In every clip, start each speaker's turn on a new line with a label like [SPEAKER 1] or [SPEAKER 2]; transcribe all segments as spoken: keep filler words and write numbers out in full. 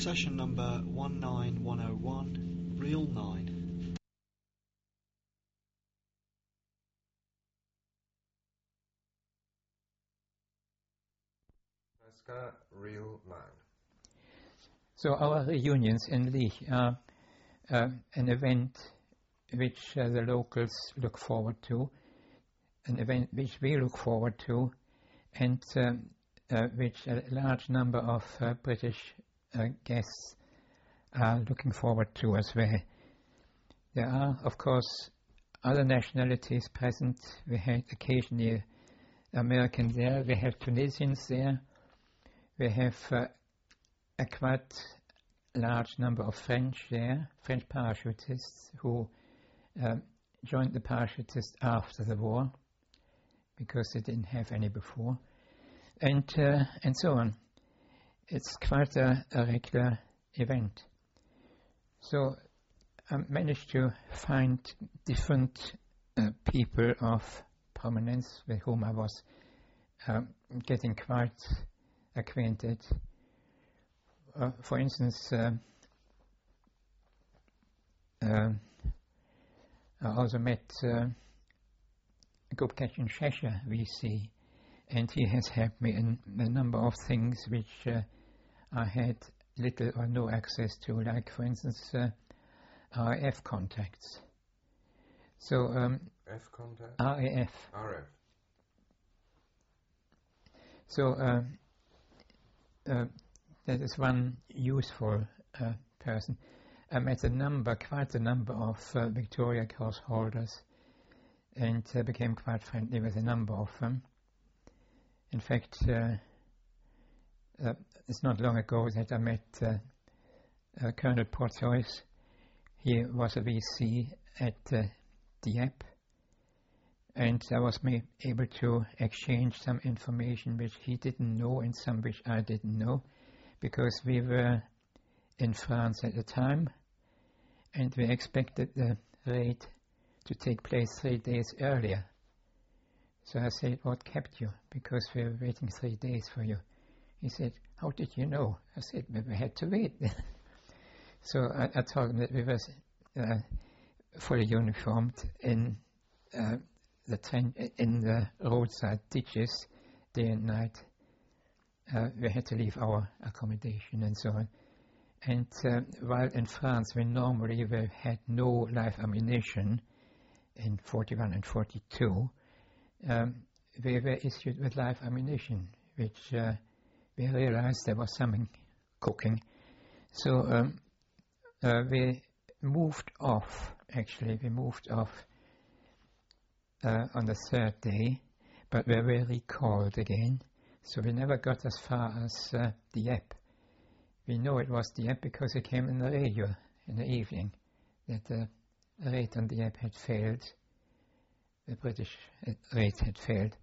[SPEAKER 1] Session number one nine one oh one, Reel nine.
[SPEAKER 2] Pasca, Reel nine.
[SPEAKER 3] So our reunions in Lich are uh, an event which uh, the locals look forward to, an event which we look forward to, and um, uh, which a large number of uh, British uh, guests are looking forward to as well. There are, of course, other nationalities present. We had occasionally Americans there, we have Tunisians there, we have uh, a quite large number of French there, French parachutists who uh, joined the parachutists after the war because they didn't have any before, and uh, and so on. It's quite a, a regular event. So I managed to find different uh, people of prominence with whom I was uh, getting quite acquainted. Uh, for instance, uh, uh, I also met uh, Gopkachin Shesha, V C, and he has helped me in a number of things which uh, I had little or no access to, like, for instance, uh, R A F contacts. So, um,
[SPEAKER 2] F contact?
[SPEAKER 3] R A F.
[SPEAKER 2] R F.
[SPEAKER 3] So, uh, uh, that is one useful uh, person. I met a number, quite a number of uh, Victoria Cross holders, and uh, became quite friendly with a number of them. In fact, uh, uh, it's not long ago that I met uh, uh, Colonel Porteus. He was a V C at uh, Dieppe, and I was ma- able to exchange some information which he didn't know and some which I didn't know, because we were in France at the time, and we expected the raid to take place three days earlier. So I said, what kept you? Because we were waiting three days for you. He said, how did you know? I said, well, we had to wait. So I, I told him that we were uh, fully uniformed in uh, the tren- in the roadside ditches day and night. Uh, we had to leave our accommodation and so on. And uh, while in France we normally we had no live ammunition in forty-one and forty-two, um, we were issued with live ammunition, which uh, we realized there was something cooking. So um, uh, we moved off, actually, we moved off uh, on the third day, but we were recalled again. So we never got as far as uh, Dieppe. We know it was Dieppe because it came in the radio in the evening that the raid on Dieppe had failed, the British raid had failed.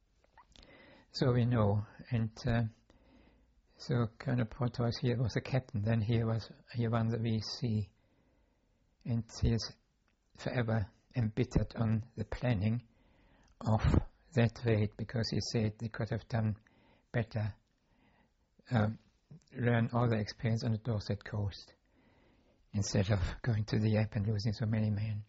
[SPEAKER 3] So we know, and uh, so Colonel Porteus here was a captain, then he was he won the V C, and he is forever embittered on the planning of that raid because he said they could have done better, um, learn all the experience on the Dorset coast instead of going to the Dieppe and losing so many men.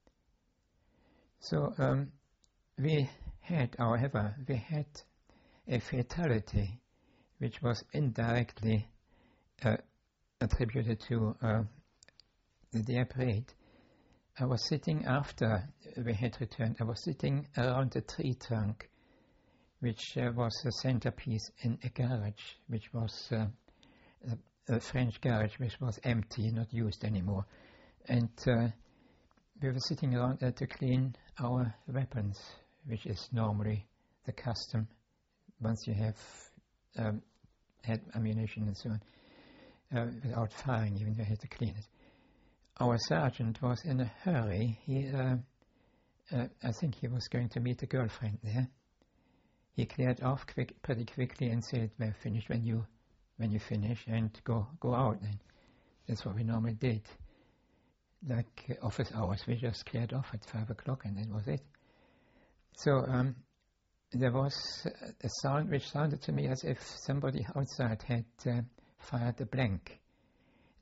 [SPEAKER 3] So um, we had, however, we had a fatality which was indirectly uh, attributed to uh, the Dieppe raid. I was sitting after we had returned, I was sitting around a tree trunk which uh, was a centerpiece in a garage, which was uh, a, a French garage which was empty, not used anymore. And uh, we were sitting around there to clean our weapons, which is normally the custom once you have um, had ammunition and so on, uh, without firing even, you had to clean it. Our sergeant was in a hurry. He, uh, uh, I think he was going to meet a girlfriend there. He cleared off quick, pretty quickly and said, "We're finished when you, when you finish, and go go out." And that's what we normally did. Like uh, office hours, we just cleared off at five o'clock, and that was it. So um, there was a sound which sounded to me as if somebody outside had uh, fired a blank,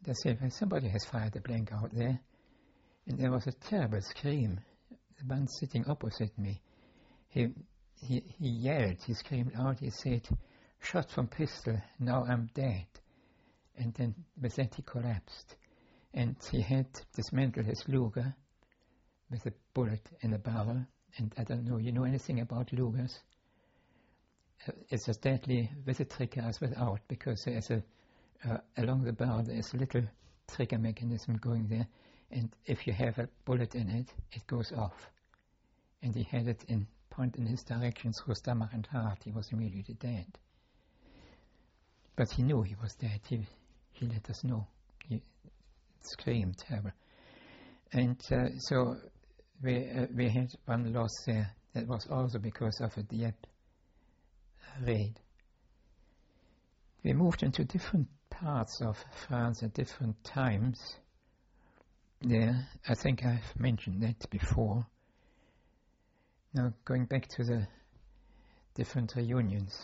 [SPEAKER 3] they said, well, somebody has fired a blank out there. And there was a terrible scream. The man sitting opposite me, he, he, he yelled, he screamed out, he said, shot from pistol, now I'm dead. And then with that he collapsed. And he had dismantled his Luger with a bullet in the barrel. And I don't know, you know anything about Lugers? Uh, it's as deadly with a trigger as without, because there's a, uh, along the barrel there's a little trigger mechanism going there. And if you have a bullet in it, it goes off. And he had it in point in his direction through stomach and heart. He was immediately dead. But he knew he was dead. He, he let us know. He screamed terrible. And uh, so we, uh, we had one loss there. That was also because of a Dieppe raid. We moved into different parts of France at different times. There, I think I've mentioned that before. Now, going back to the different reunions,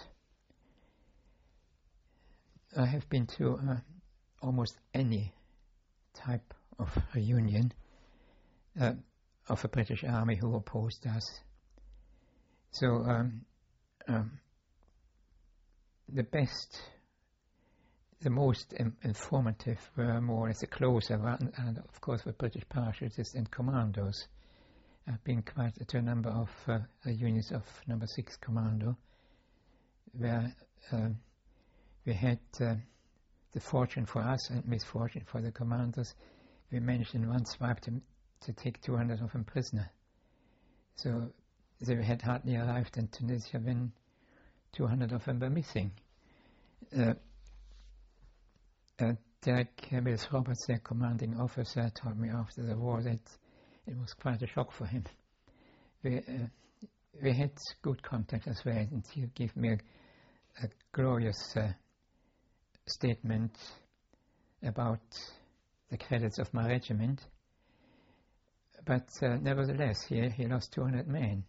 [SPEAKER 3] I have been to uh, almost any type of reunion uh, of a British army who opposed us. So, um, um, the best, the most im- informative were more or less the closer one, and of course the British parachutists and commandos. I've been quite to a number of uh, units of number six Commando, where uh, we had uh, the fortune for us and misfortune for the commanders. We managed in one swipe to, to take two hundred of them prisoner. So they had hardly arrived in Tunisia when two hundred of them were missing. Uh, uh, Derek Mills Roberts, their commanding officer, told me after the war that it was quite a shock for him. We, uh, we had good contact as well, and he gave me a, a glorious uh, statement about the credits of my regiment. But uh, nevertheless, he, he lost two hundred men.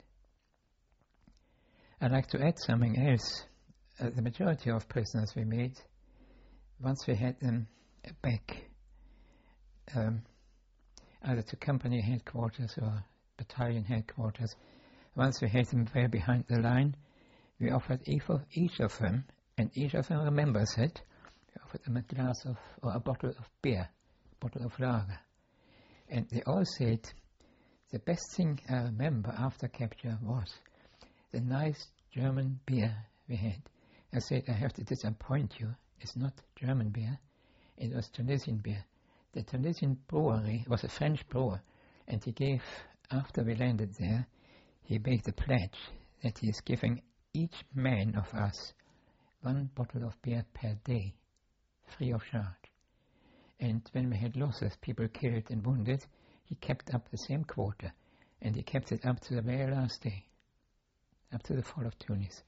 [SPEAKER 3] I'd like to add something else. Uh, the majority of prisoners we made, once we had them back, um, either to company headquarters or battalion headquarters, once we had them well behind the line, we offered each of, each of them, and each of them remembers it, we offered them a glass of, or a bottle of beer, a bottle of lager. And they all said, the best thing I remember after capture was the nice German beer we had. I said, I have to disappoint you, it's not German beer, it was Tunisian beer. The Tunisian brewery was a French brewer, and he gave, after we landed there, he made the pledge that he is giving each man of us one bottle of beer per day, free of charge. And when we had losses, people killed and wounded, he kept up the same quota, and he kept it up to the very last day, up to the fall of Tunis.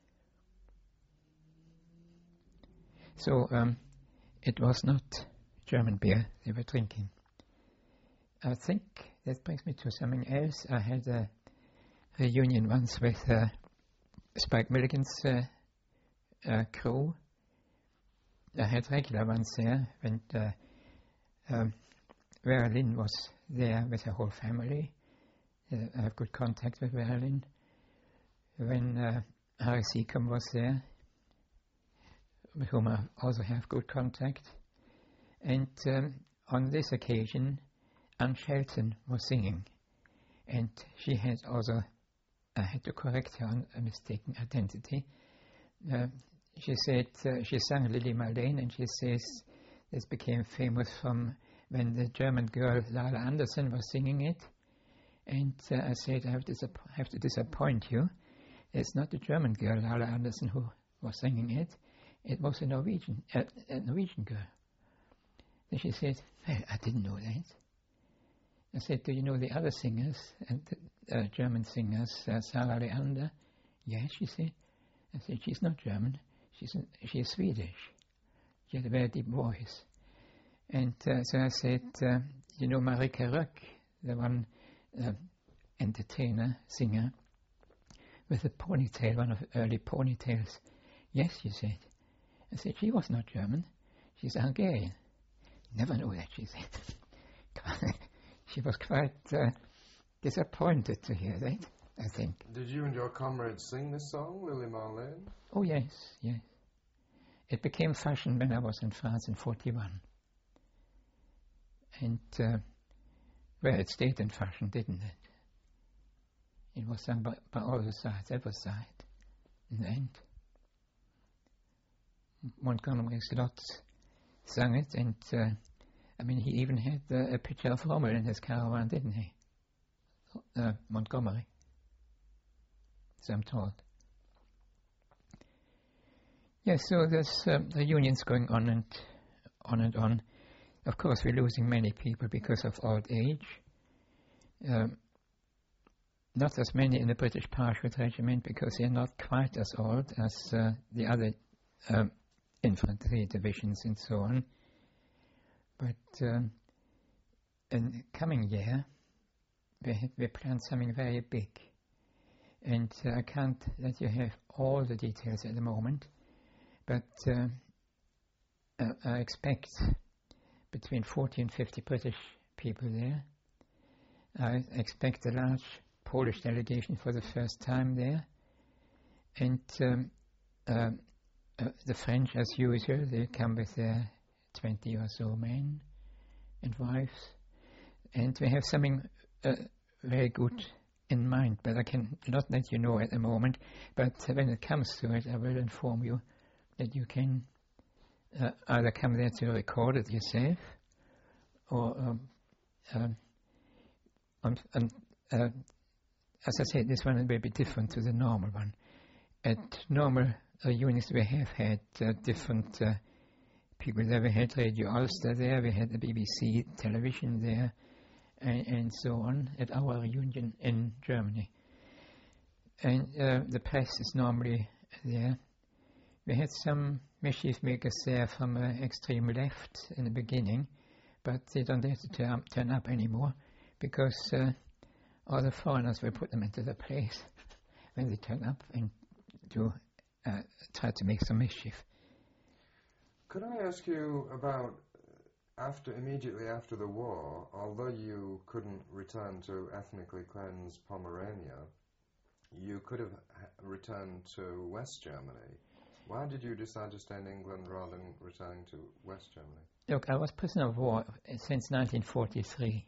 [SPEAKER 3] So um, it was not German beer they were drinking. I think that brings me to something else. I had a reunion once with uh, Spike Milligan's uh, uh, crew. I had regular ones there when uh, um, Vera Lynn was there with her whole family. Uh, I have good contact with Vera Lynn. When uh, Harry Seacombe was there, with whom I also have good contact. And um, on this occasion, Anne Shelton was singing, and she had also, I had to correct her on a mistaken identity. Uh, she said, uh, she sang Lily Marlene, and she says this became famous from when the German girl Lala Anderson was singing it. And uh, I said, I have, disapp- have to disappoint you. It's not the German girl Lala Anderson who was singing it. It was a Norwegian, uh, a Norwegian girl. And she said, well, I didn't know that. I said, do you know the other singers, and uh, German singers, uh, Sarah Leander? Yes, she said. I said, she's not German, she's, an, she's Swedish. She had a very deep voice. And uh, so I said, uh, you know Marika Röck, the one uh, entertainer, singer, with a ponytail, one of the early ponytails? Yes, she said. I said, she was not German, she's Hungarian. Never knew that, she said. She was quite uh, disappointed to hear that, I think.
[SPEAKER 2] Did you and your comrades sing this song, Lily Marlene?
[SPEAKER 3] Oh, yes, yes. It became fashion when I was in France in forty-one. And, uh, well, it stayed in fashion, didn't it? It was sung by, by all the sides, every side, in the end. Montgomery Slot sang it, and, uh, I mean, he even had uh, a picture of Rommel in his caravan, didn't he? Uh, Montgomery. So I'm told. Yes, so there's um, the unions going on and on and on. Of course, we're losing many people because of old age. Um, not as many in the British Parachute Regiment because they're not quite as old as uh, the other um, infantry divisions and so on. But um, in the coming year, we, we plan something very big. And uh, I can't let you have all the details at the moment, but uh, I, I expect between forty and fifty British people there. I expect a large Polish delegation for the first time there. And um, uh, uh, the French, as usual, they come with their twenty or so men and wives. And we have something uh, very good in mind, but I can not let you know at the moment. But when it comes to it, I will inform you that you can uh, either come there to record it yourself, or um, um, um, um, uh, as I said, this one will be different to the normal one. At normal uh, units we have had uh, different uh, people there. We had Radio Ulster there, we had the B B C television there, and, and so on at our union in Germany. And uh, the press is normally there. We had some mischief makers there from uh, extreme left in the beginning, but they don't have to turn, turn up anymore because uh, all the foreigners will put them into the place when they turn up and do uh, try to make some mischief.
[SPEAKER 2] Could I ask you about, after immediately after the war, although you couldn't return to ethnically cleansed Pomerania, you could have ha- returned to West Germany. Why did you decide to stay in England rather than returning to West Germany?
[SPEAKER 3] Look, I was prisoner of war since nineteen forty-three,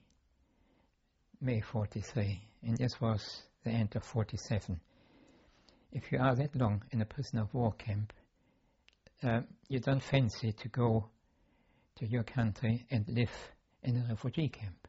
[SPEAKER 3] May forty-three, and this was the end of forty-seven. If you are that long in a prisoner of war camp, uh, you don't fancy to go to your country and live in a refugee camp.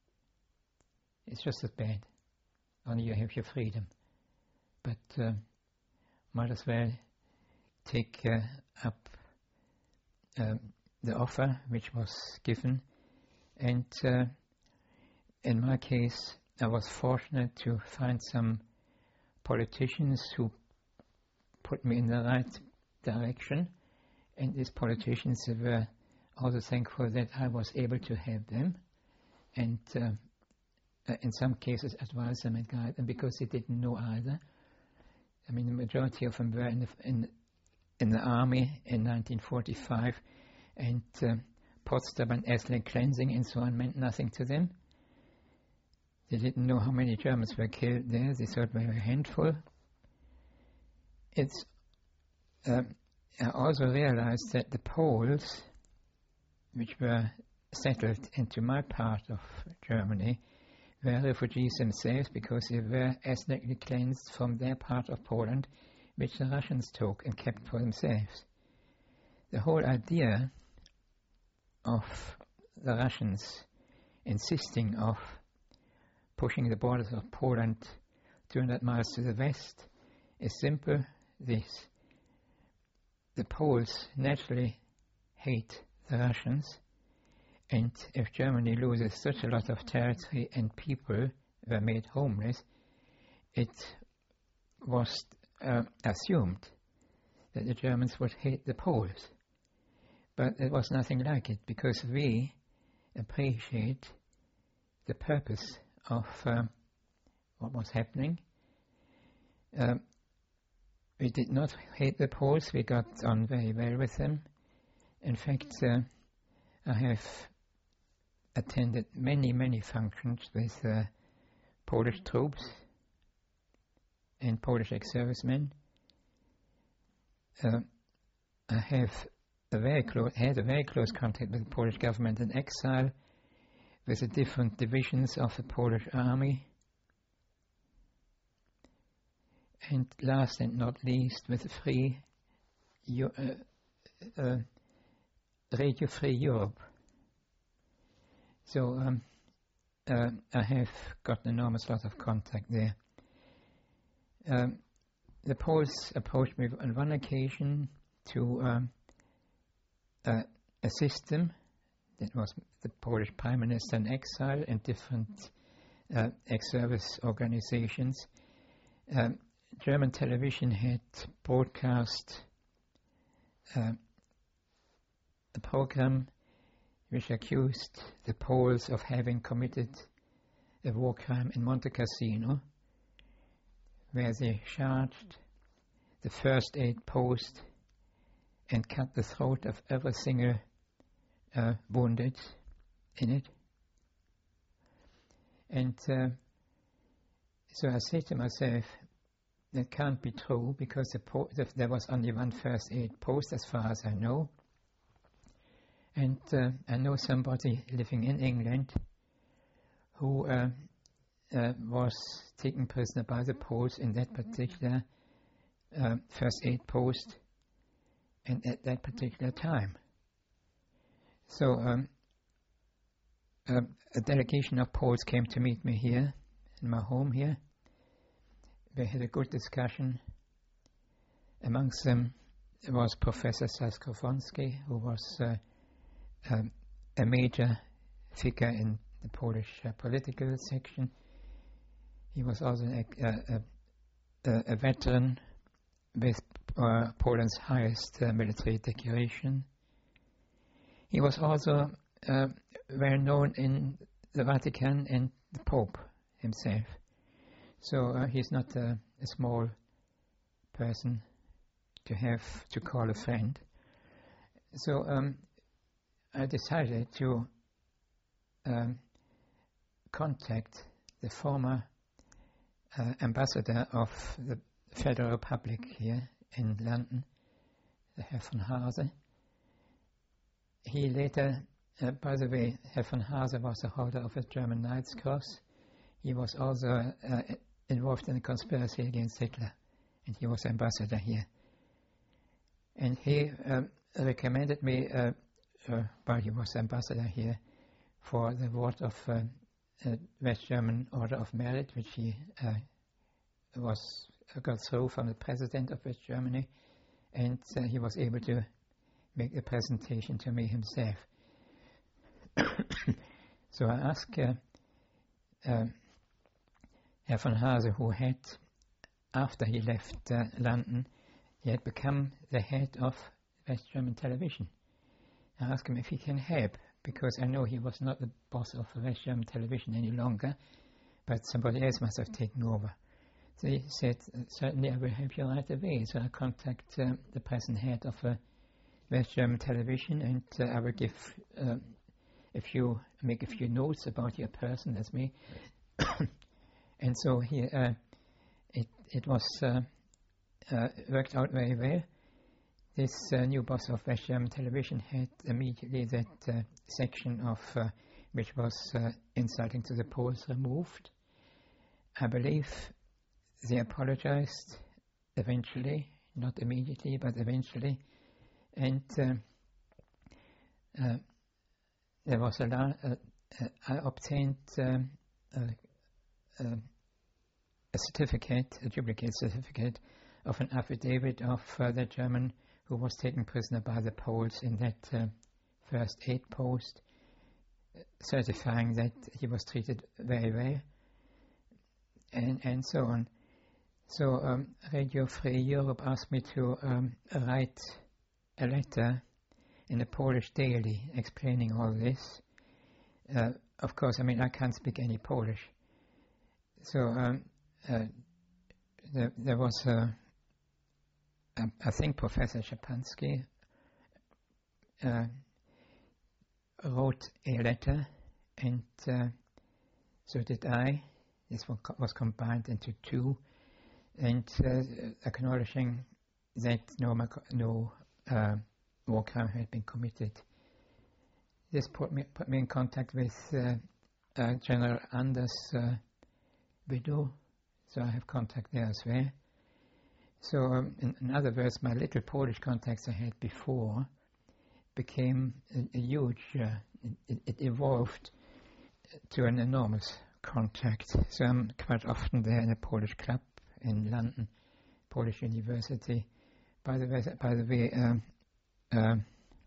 [SPEAKER 3] It's just as bad, only you have your freedom. But uh, might as well take uh, up um, the offer which was given, and uh, in my case I was fortunate to find some politicians who put me in the right direction, and these politicians were also thankful that I was able to help them, and uh, uh, in some cases advise them and guide them because they didn't know either. I mean, the majority of them were in the, in, in the army in nineteen forty-five, and uh, Potsdam and ethnic cleansing and so on meant nothing to them. They didn't know how many Germans were killed there. They thought we were a handful. It's, uh, I also realized that the Poles, which were settled into my part of Germany, were refugees themselves because they were ethnically cleansed from their part of Poland, which the Russians took and kept for themselves. The whole idea of the Russians insisting of pushing the borders of Poland two hundred miles to the west is simple this. The Poles naturally hate the Russians, and if Germany loses such a lot of territory and people were made homeless, it was uh, assumed that the Germans would hate the Poles. But it was nothing like it, because we appreciate the purpose of uh, what was happening. Uh, we did not hate the Poles, we got on very well with them. In fact, uh, I have attended many, many functions with uh, Polish troops and Polish ex-servicemen. Uh, I have a very close, had a very close contact with the Polish government in exile, with the different divisions of the Polish army, and last and not least with the Free Eu- uh, uh, Radio Free Europe. So um, uh, I have got an enormous lot of contact there. Um, the Poles approached me on one occasion to um, uh, assist them. That was the Polish Prime Minister in exile and different uh, ex-service organizations. Um, German television had broadcast uh, a program which accused the Poles of having committed a war crime in Monte Cassino, where they charged the first aid post and cut the throat of every single uh, wounded in it. And uh, so I said to myself, that can't be true, because the po- the, there was only one first aid post as far as I know. And uh, I know somebody living in England who uh, uh, was taken prisoner by the Poles in that particular uh, first aid post and at that particular time. So um, uh, a delegation of Poles came to meet me here, in my home here. We had a good discussion. Amongst them was Professor Saskowski, who was uh, um, a major figure in the Polish uh, political section. He was also a, a, a, a veteran with uh, Poland's highest uh, military decoration. He was also uh, well known in the Vatican and the Pope himself. So uh, he's not a, a small person to have to call a friend. So um, I decided to um, contact the former uh, ambassador of the Federal Republic here in London, the Herr von Haase. He later, uh, by the way, Herr von Haase was the holder of a German Knight's Cross. He was also uh, involved in a conspiracy against Hitler, and he was ambassador here. And he um, recommended me, uh, uh, while he was ambassador here, for the award of uh, uh, West German Order of Merit, which he uh, was uh, got through from the president of West Germany, and uh, he was able to make a presentation to me himself. So I asked uh, uh, Herr von Haase, who had, after he left uh, London, he had become the head of West German television. I asked him if he can help, because I know he was not the boss of West German television any longer, but somebody else must have taken over. So he said, certainly I will help you right away. So I contact uh, the present head of uh, West German television, and uh, I will give uh, a few, make a few notes about your person, that's me. And so he, uh, it, it was uh, uh, worked out very well. This uh, new boss of West German television had immediately that uh, section of uh, which was uh, inciting to the Poles removed. I believe they apologized eventually, not immediately, but eventually. And uh, uh, there was a lot, uh, uh, I obtained um, uh, uh, a certificate, a duplicate certificate of an affidavit of uh, the German who was taken prisoner by the Poles in that uh, first aid post, certifying that he was treated very well, and, and so on. So um, Radio Free Europe asked me to um, write a letter in a Polish daily explaining all this. Uh, of course, I mean, I can't speak any Polish. So um, uh, there, there was, uh, I think, Professor Szczepanski, uh, wrote a letter, and uh, so did I. This one co- was combined into two, and uh, acknowledging that no, mac- no uh, war crime had been committed. This put me, put me in contact with uh, uh, General Anders' uh, widow, so I have contact there as well. So, um, in, in other words, my little Polish contacts I had before became a, a huge, uh, it, it evolved to an enormous contact. So I'm quite often there in a Polish club in London, Polish University. By the way, by the way um, um,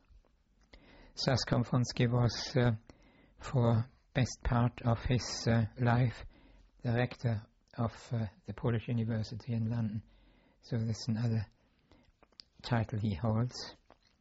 [SPEAKER 3] Sasko Wronski was, uh, for best part of his uh, life, the rector of uh, the Polish University in London. So that's another title he holds.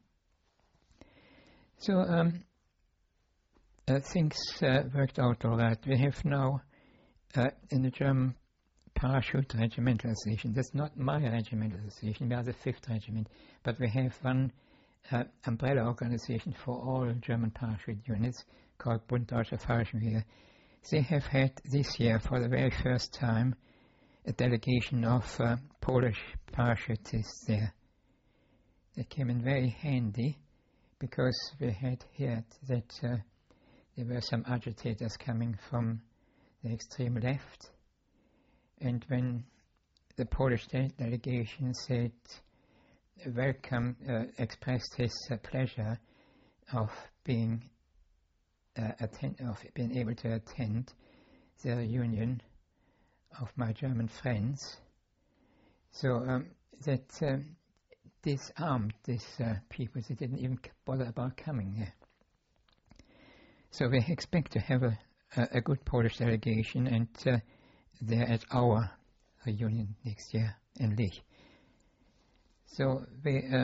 [SPEAKER 3] So um, uh, things uh, worked out all right. We have now uh, in the German parachute regimentalization, that's not my regimentalization, we are the fifth regiment, but we have one uh, umbrella organization for all German parachute units called Bund Deutscher Fallschirmjäger. They have had this year for the very first time a delegation of uh, Polish parachutists there. They came in very handy because we had heard that uh, there were some agitators coming from the extreme left, and when the Polish de- delegation said welcome, uh, expressed his uh, pleasure of being uh, attend- of being able to attend the reunion of my German friends, so um, that um, disarmed these uh, people. They didn't even bother about coming there. So we expect to have a, a, a good Polish delegation, and uh, they're at our reunion next year in Lich. So we, uh,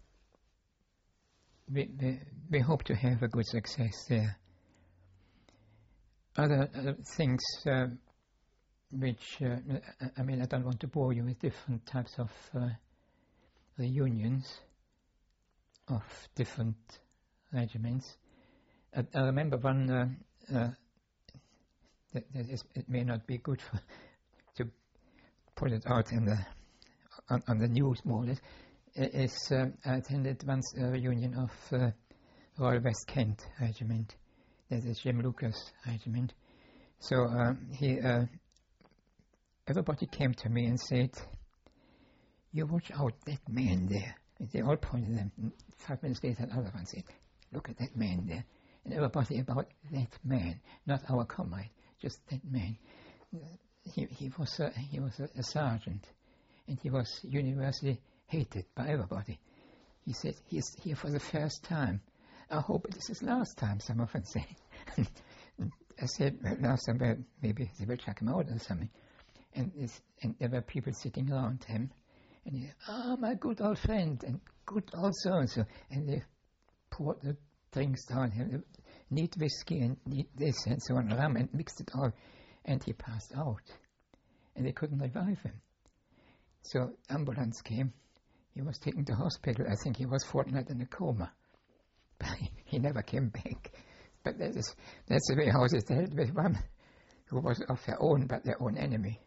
[SPEAKER 3] we, we, we hope to have a good success there. Other, other things uh, which, uh, I mean, I don't want to bore you with different types of uh, reunions of different regiments. I, I remember one, uh, uh, that, that is, it may not be good for, to put it out in the, on, on the news more or less, is uh, I attended once a reunion of uh, Royal West Kent Regiment, that is Jim Lucas Regiment. So uh, he, uh, everybody came to me and said, "You watch out, that man there." And they all pointed at them. And five minutes later, another one said, "Look at that man there." And everybody about that man, not our comrade, just that man. He, he was, a, he was a, a sergeant, and he was universally hated by everybody. He said, "He's here for the first time. I hope it is his last time," some of them say. I said, "Well, now somewhere, maybe they will check him out or something." And, this, and there were people sitting around him, and he, "Ah, my good old friend, and good old so-and-so." And they poured the drinks down him, neat whiskey and neat this and so on, rum, and mixed it all. And he passed out. And they couldn't revive him. So ambulance came. He was taken to hospital. I think he was fortnight in a coma. But he, he never came back. But that is, that's the way how they dealt with one who was of their own, but their own enemy.